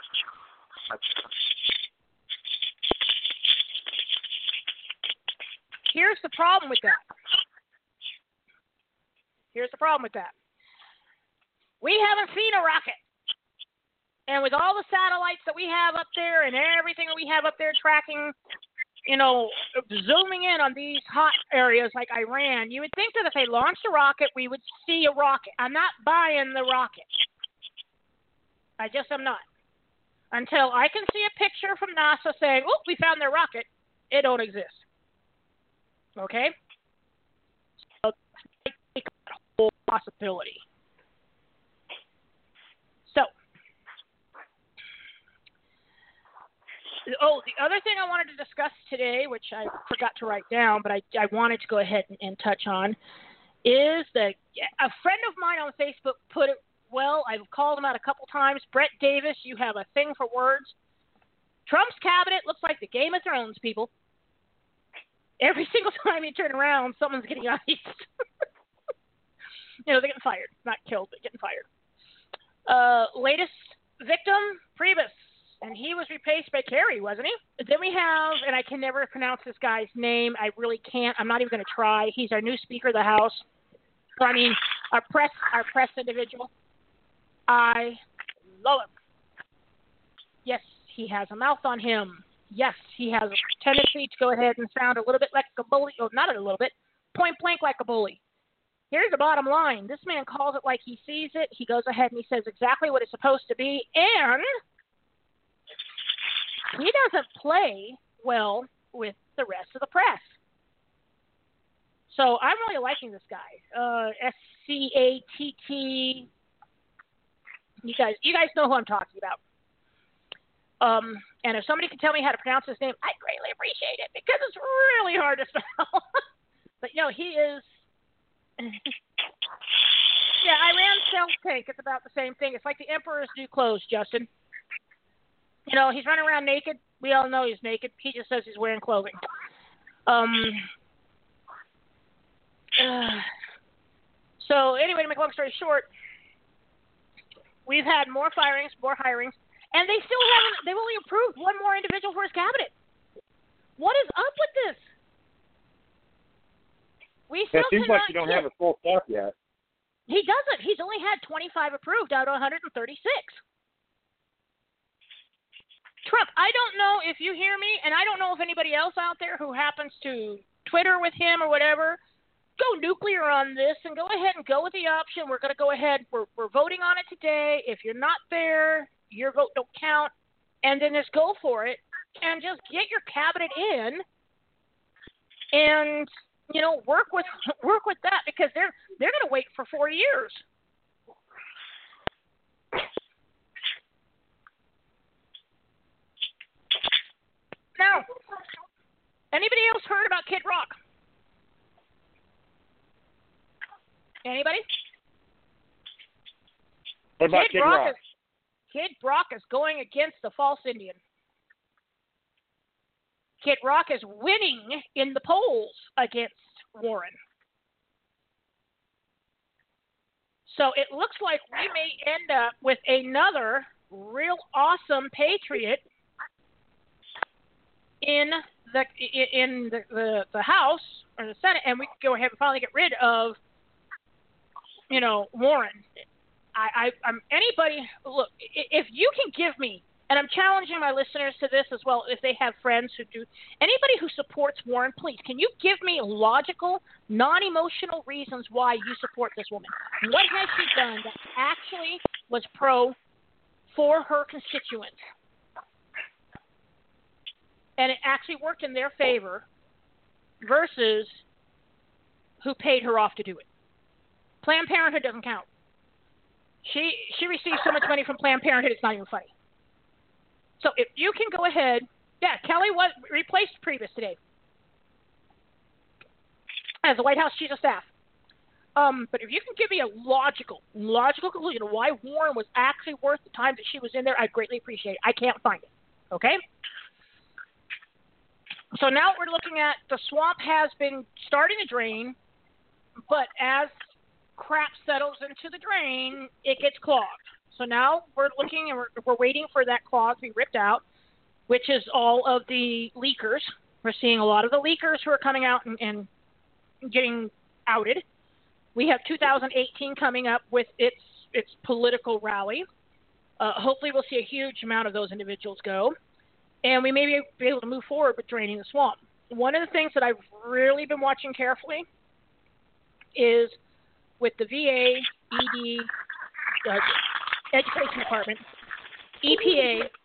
Here's the problem with that. Here's the problem with that. We haven't seen a rocket. And with all the satellites that we have up there and everything that we have up there tracking, you know, zooming in on these hot areas like Iran, you would think that if they launched a rocket, we would see a rocket. I'm not buying the rocket. I just am not. Until I can see a picture from NASA saying, oh, we found their rocket, it don't exist. Okay? So, whole possibility. So, oh, the other thing I wanted to discuss today, which I forgot to write down, but I, I wanted to go ahead and, and touch on, is that a friend of mine on Facebook put it well. I've called him out a couple times. Brett Davis, you have a thing for words. Trump's cabinet looks like the Game of Thrones, people. Every single time you turn around, someone's getting iced. You know, they're getting fired. Not killed, but getting fired. Uh, latest victim, Priebus. And he was replaced by Kerry, wasn't he? Then we have, and I can never pronounce this guy's name. I really can't. I'm not even going to try. He's our new Speaker of the House. I mean, our press, our press individual. I love him. Yes, he has a mouth on him. Yes, he has a tendency to go ahead and sound a little bit like a bully. Oh, not a little bit. Point blank like a bully. Here's the bottom line. This man calls it like he sees it. He goes ahead and he says exactly what it's supposed to be. And he doesn't play well with the rest of the press. So I'm really liking this guy. Uh, S C A T T. You guys, you guys know who I'm talking about. Um, and if somebody could tell me how to pronounce his name, I'd greatly appreciate it because it's really hard to spell. But, you know, he is... yeah, Iran self tank. It's about the same thing. It's like the Emperor's new clothes, Justin. You know, he's running around naked. We all know he's naked. He just says he's wearing clothing. Um. Uh, so anyway, to make a long story short, we've had more firings, more hirings, and they still haven't. They've only approved one more individual for his cabinet. What is up with this? We still it seems like you don't get, have a full staff yet. He doesn't. He's only had twenty-five approved out of one hundred thirty-six. Trump, I don't know if you hear me, and I don't know if anybody else out there who happens to Twitter with him or whatever, go nuclear on this and go ahead and go with the option. We're going to go ahead. We're, we're voting on it today. If you're not there, your vote don't count. And then just go for it and just get your cabinet in and, you know, work with work with that because they're they're going to wait for four years. Now, anybody else heard about Kid Rock? Anybody? What about Kid, Kid Rock? Rock? Is, Kid Rock is going against the false Indian. Kid Rock is winning in the polls against Warren. So it looks like we may end up with another real awesome patriot in the in the, the, the House or the Senate, and we can go ahead and finally get rid of, you know, Warren. I, I, I'm anybody. Look, if you can give me, and I'm challenging my listeners to this as well, if they have friends who do. Anybody who supports Warren, please, can you give me logical, non-emotional reasons why you support this woman? What has she done that actually was pro for her constituents? And it actually worked in their favor versus who paid her off to do it. Planned Parenthood doesn't count. She she received so much money from Planned Parenthood, it's not even funny. So if you can go ahead, yeah, Kelly was replaced Priebus today as the White House Chief of Staff. Um, but if you can give me a logical, logical conclusion of why Warren was actually worth the time that she was in there, I'd greatly appreciate it. I can't find it. Okay? So now we're looking at the swamp has been starting to drain, but as crap settles into the drain, it gets clogged. So now we're looking and we're, we're waiting for that clog to be ripped out, which is all of the leakers. We're seeing a lot of the leakers who are coming out and, and getting outed. We have two thousand eighteen coming up with its its political rally. Uh, hopefully we'll see a huge amount of those individuals go. And we may be able to move forward with draining the swamp. One of the things that I've really been watching carefully is with the V A, E D, uh, Education Department, E P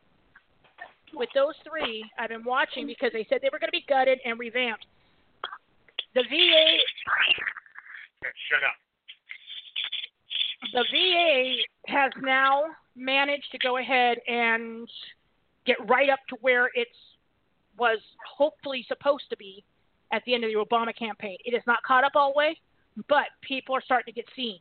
A, with those three, I've been watching because they said they were going to be gutted and revamped. The V A... Shut up. The V A has now managed to go ahead and get right up to where it was hopefully supposed to be at the end of the Obama campaign. It is not caught up all the way, but people are starting to get seen.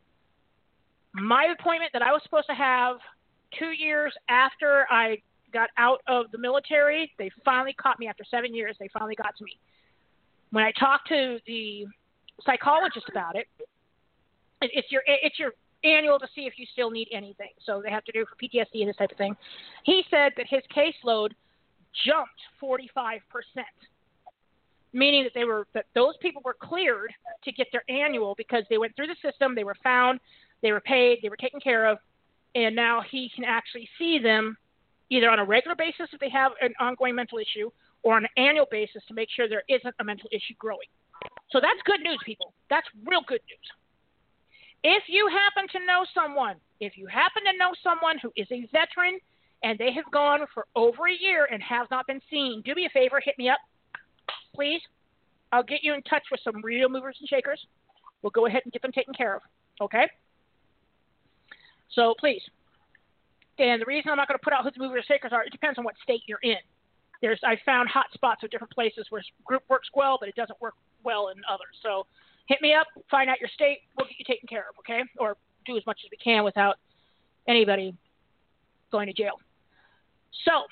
My appointment that I was supposed to have two years after I got out of the military, they finally caught me after seven years. They finally got to me. When I talked to the psychologist about it, it's your it's your annual to see if you still need anything. So they have to do for P T S D and this type of thing. He said that his caseload jumped forty-five percent, meaning that they were that those people were cleared to get their annual because they went through the system, they were found, they were paid, they were taken care of, and now he can actually see them either on a regular basis if they have an ongoing mental issue or on an annual basis to make sure there isn't a mental issue growing. So that's good news, people. That's real good news. If you happen to know someone, if you happen to know someone who is a veteran and they have gone for over a year and have not been seen, do me a favor, hit me up, please. I'll get you in touch with some real movers and shakers. We'll go ahead and get them taken care of, okay? So please. And the reason I'm not going to put out who the movers and shakers are, it depends on what state you're in. There's I found hot spots of different places where group works well, but it doesn't work well in others. So hit me up, find out your state, we'll get you taken care of, okay? Or do as much as we can without anybody going to jail. So,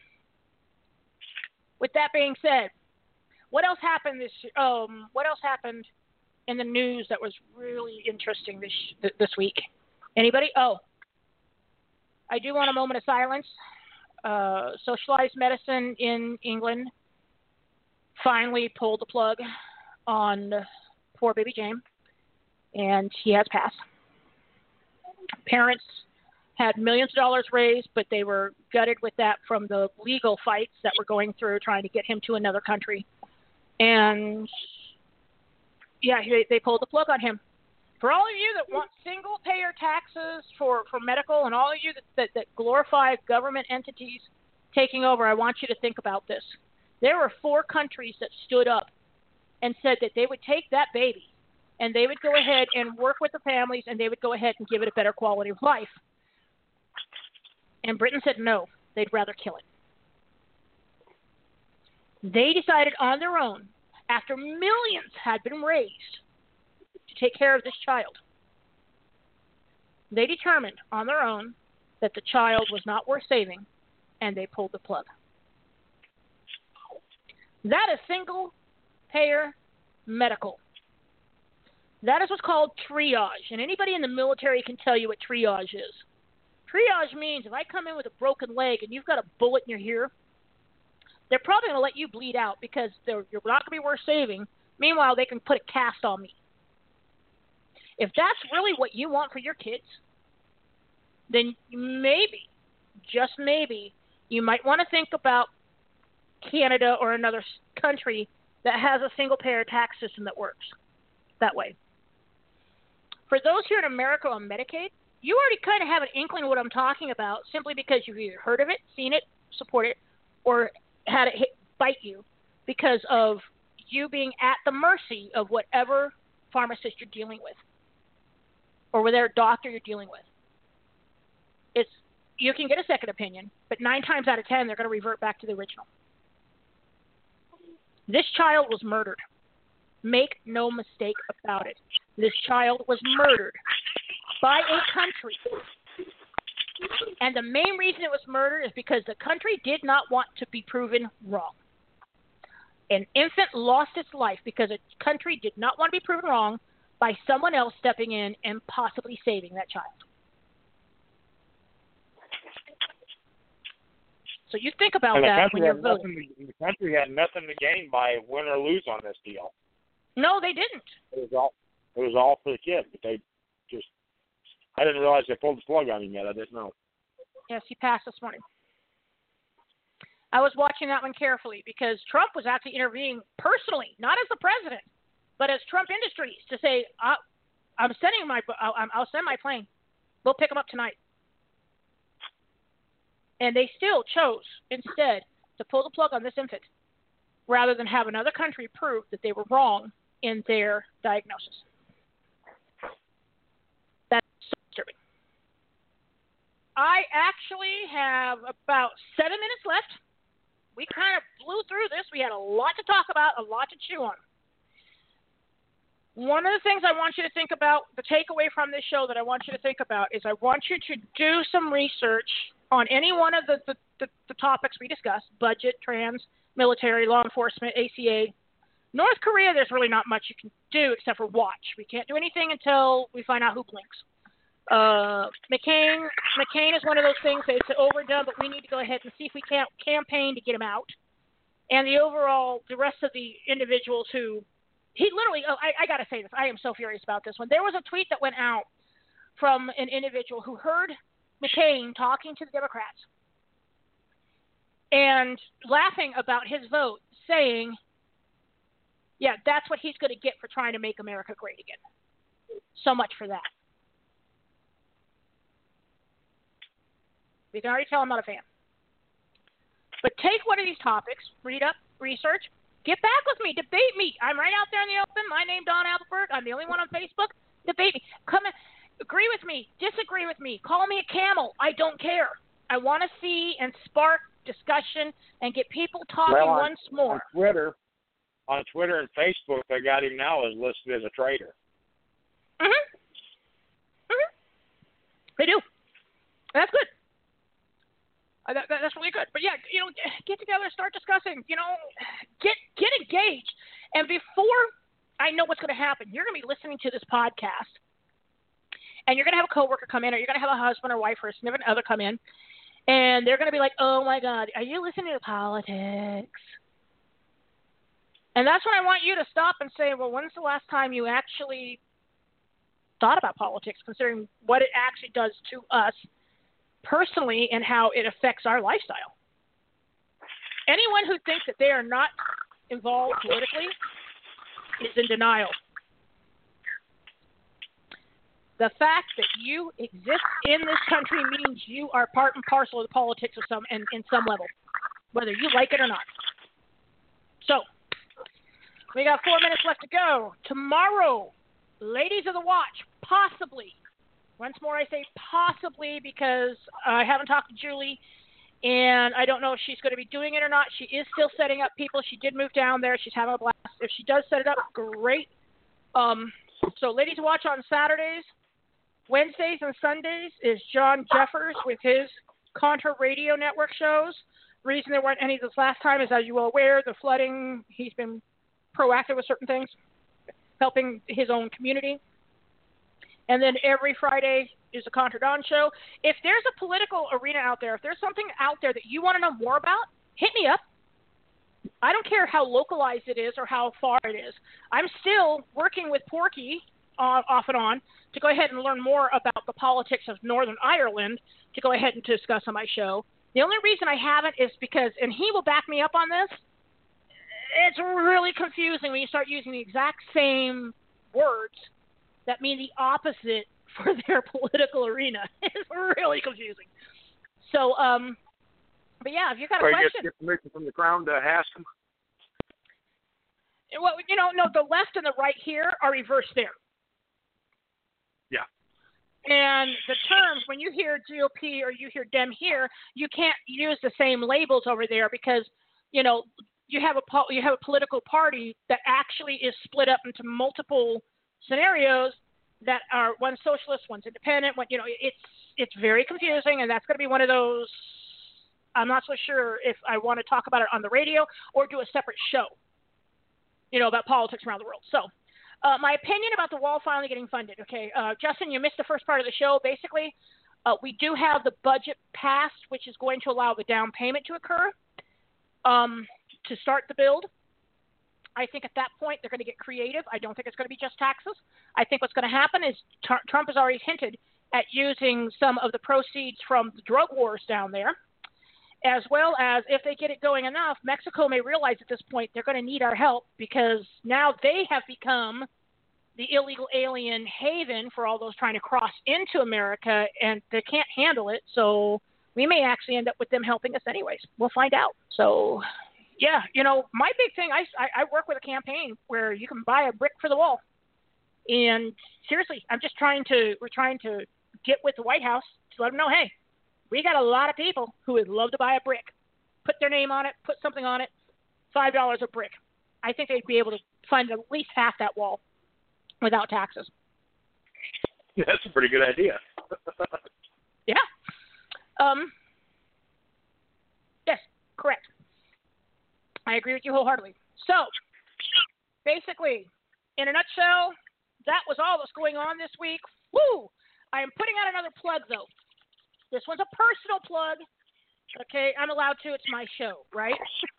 with that being said, what else happened this um what else happened in the news that was really interesting this this week? Anybody? Oh, I do want a moment of silence. Uh, socialized medicine in England finally pulled the plug on poor baby James, and he has passed. Parents had millions of dollars raised, but they were gutted with that from the legal fights that were going through trying to get him to another country. And yeah, they, they pulled the plug on him. For all of you that want single-payer taxes for, for medical and all of you that, that, that glorify government entities taking over, I want you to think about this. There were four countries that stood up and said that they would take that baby and they would go ahead and work with the families and they would go ahead and give it a better quality of life. And Britain said no, they'd rather kill it. They decided on their own, after millions had been raised to take care of this child, they determined on their own that the child was not worth saving, and they pulled the plug. That is single-payer medical. That is what's called triage, and anybody in the military can tell you what triage is. Triage means if I come in with a broken leg and you've got a bullet in your ear, they're probably going to let you bleed out because they're, you're not going to be worth saving. Meanwhile, they can put a cast on me. If that's really what you want for your kids, then maybe, just maybe, you might want to think about Canada or another country that has a single-payer tax system that works that way. For those here in America on Medicaid, you already kind of have an inkling of what I'm talking about simply because you've either heard of it, seen it, support it, or had it hit, bite you because of you being at the mercy of whatever pharmacist you're dealing with or whatever doctor you're dealing with. It's you can get a second opinion, but nine times out of ten, they're going to revert back to the original. This child was murdered. Make no mistake about it. This child was murdered by a country. And the main reason it was murdered is because the country did not want to be proven wrong. An infant lost its life because a country did not want to be proven wrong by someone else stepping in and possibly saving that child. So you think about and that when you're had voting. nothing to, the country had nothing to gain by win or lose on this deal. No, they didn't. It was all it was all for the kid, but they just I didn't realize they pulled the plug on him yet. I didn't know. Yes, he passed this morning. I was watching that one carefully because Trump was actually intervening personally, not as the president, but as Trump Industries to say, I'm sending my, I'll send my plane. We'll pick them up tonight. And they still chose instead to pull the plug on this infant rather than have another country prove that they were wrong in their diagnosis. That's so disturbing. I actually have about seven minutes left. We kind of blew through this. We had a lot to talk about, a lot to chew on. One of the things I want you to think about, the takeaway from this show that I want you to think about is I want you to do some research on any one of the, the, the, the topics we discussed, budget, trans, military, law enforcement, A C A. North Korea, there's really not much you can do except for watch. We can't do anything until we find out who blinks. Uh, McCain, McCain is one of those things that it's overdone, but we need to go ahead and see if we can't campaign to get him out. And the overall, the rest of the individuals who, he literally, oh, I, I got to say this, I am so furious about this one. There was a tweet that went out from an individual who heard McCain talking to the Democrats and laughing about his vote, saying, yeah, that's what he's going to get for trying to make America great again. So much for that. We can already tell I'm not a fan. But take one of these topics, read up, research, get back with me, debate me. I'm right out there in the open. My name's Dawn Appleberg. I'm the only one on Facebook. Debate me. Come in, agree with me, disagree with me, call me a camel. I don't care. I want to see and spark discussion and get people talking well, on, once more. On Twitter, on Twitter and Facebook, they got him now as listed as a traitor. Mhm. Mhm. They do. That's good. Uh, that, that, that's really good. But yeah, you know, get together, start discussing. You know, get get engaged. And before I know what's going to happen, you're going to be listening to this podcast, and you're going to have a coworker come in, or you're going to have a husband or wife or a significant other come in, and they're going to be like, "Oh my God, are you listening to politics?" And that's when I want you to stop and say, "Well, when's the last time you actually thought about politics, considering what it actually does to us personally and how it affects our lifestyle?" Anyone who thinks that they are not involved politically is in denial. The fact that you exist in this country means you are part and parcel of the politics of some, in, in some level, whether you like it or not. So, we got four minutes left to go. Tomorrow, ladies of the watch, possibly. Once more, I say possibly because I haven't talked to Julie, and I don't know if she's going to be doing it or not. She is still setting up people. She did move down there. She's having a blast. If she does set it up, great. Um, so, ladies of watch on Saturdays. Wednesdays and Sundays is John Jeffers with his Contra Radio Network shows. The reason there weren't any this last time is, as you are aware, the flooding. He's been proactive with certain things, helping his own community. And then every Friday is a Contra Dawn show. If there's a political arena out there, if there's something out there that you want to know more about, hit me up. I don't care how localized it is or how far it is. I'm still working with Porky uh, off and on to go ahead and learn more about the politics of Northern Ireland to go ahead and discuss on my show. The only reason I haven't is because, and he will back me up on this, it's really confusing when you start using the exact same words that mean the opposite for their political arena. It's really confusing. So, um, but yeah, if you got a well, question. You get permission from the Crown to ask them? Well, you know, no, the left and the right here are reversed there. Yeah. And the terms, when you hear G O P or you hear Dem here, you can't use the same labels over there because, you know, you have a you have a political party that actually is split up into multiple scenarios that are one's socialist, one's independent. One, you know, it's it's very confusing, and that's going to be one of those. I'm not so sure if I want to talk about it on the radio or do a separate show, you know, about politics around the world. So. Uh, my opinion about the wall finally getting funded. Okay, uh, Justin, you missed the first part of the show. Basically, uh, we do have the budget passed, which is going to allow the down payment to occur um, to start the build. I think at that point they're going to get creative. I don't think it's going to be just taxes. I think what's going to happen is t- Trump has already hinted at using some of the proceeds from the drug wars down there, as well as if they get it going enough, Mexico may realize at this point they're going to need our help because now they have become the illegal alien haven for all those trying to cross into America, and they can't handle it. So we may actually end up with them helping us anyways. We'll find out. So, yeah, you know, my big thing, I, I, I work with a campaign where you can buy a brick for the wall. And seriously, I'm just trying to, we're trying to get with the White House to let them know, hey, we got a lot of people who would love to buy a brick, put their name on it, put something on it, five dollars a brick. I think they'd be able to fund at least half that wall without taxes. Yeah, that's a pretty good idea. Yeah. Um. Yes, correct. I agree with you wholeheartedly. So, basically, in a nutshell, that was all that's going on this week. Woo! I am putting out another plug, though. This one's a personal plug. Okay, I'm allowed to. It's my show, right?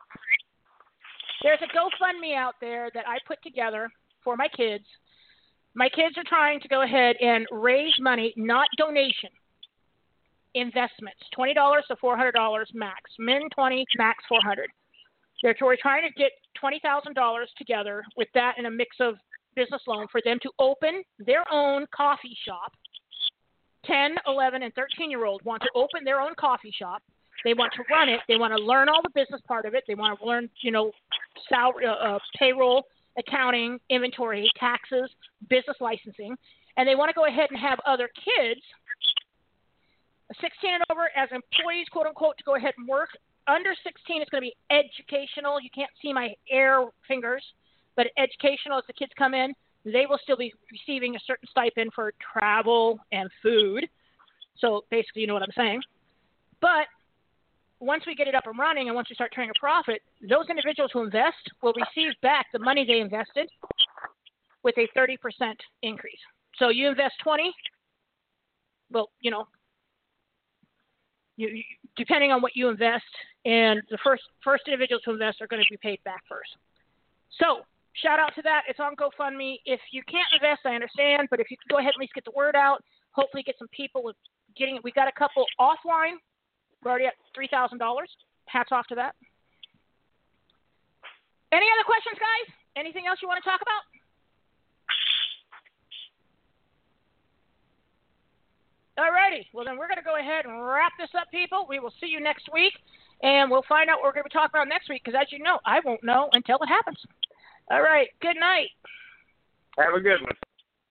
There's a GoFundMe out there that I put together for my kids. My kids are trying to go ahead and raise money, not donation, investments, twenty dollars to four hundred dollars max. Min twenty, max four hundred. They're trying to get twenty thousand dollars together with that and a mix of business loan for them to open their own coffee shop. ten, eleven, and thirteen-year-olds want to open their own coffee shop. They want to run it. They want to learn all the business part of it. They want to learn, you know, salary, uh, uh, payroll, accounting, inventory, taxes, business licensing. And they want to go ahead and have other kids, sixteen and over, as employees, quote-unquote, to go ahead and work. Under sixteen, it's going to be educational. You can't see my air fingers, but educational as the kids come in. They will still be receiving a certain stipend for travel and food. So basically, you know what I'm saying. But once we get it up and running and once we start turning a profit, those individuals who invest will receive back the money they invested with a thirty percent increase. So you invest twenty, well, you know, you, you, depending on what you invest, and the first first individuals who invest are going to be paid back first. So shout out to that. It's on GoFundMe. If you can't invest, I understand, but if you can go ahead and at least get the word out, hopefully get some people getting it. We got a couple offline. We're already at three thousand dollars. Hats off to that. Any other questions, guys? Anything else you want to talk about? All righty. Well, then we're going to go ahead and wrap this up, people. We will see you next week, and we'll find out what we're going to be talking about next week, because as you know, I won't know until it happens. All right. Good night. Have a good one.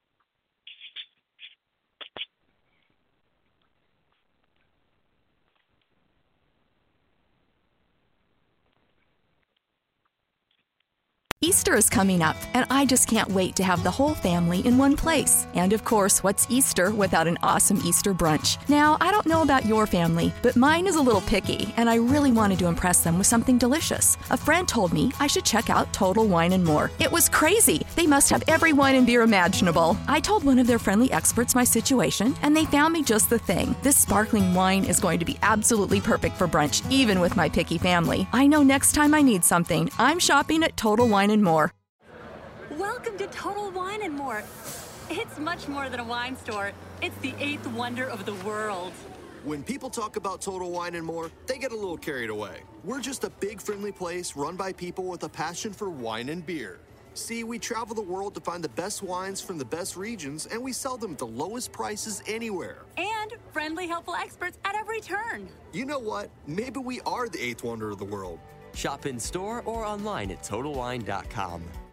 Easter is coming up, and I just can't wait to have the whole family in one place. And of course, what's Easter without an awesome Easter brunch? Now, I don't know about your family, but mine is a little picky, and I really wanted to impress them with something delicious. A friend told me I should check out Total Wine and More. It was crazy. They must have every wine and beer imaginable. I told one of their friendly experts my situation, and they found me just the thing. This sparkling wine is going to be absolutely perfect for brunch, even with my picky family. I know next time I need something, I'm shopping at Total Wine and More. Welcome to Total Wine and More. It's much more than a wine store. It's the eighth wonder of the world. When people talk about Total Wine and More, they get a little carried away. We're just a big, friendly place run by people with a passion for wine and beer. See, we travel the world to find the best wines from the best regions, and we sell them at the lowest prices anywhere. And friendly, helpful experts at every turn. You know what? Maybe we are the eighth wonder of the world. Shop in store or online at total wine dot com.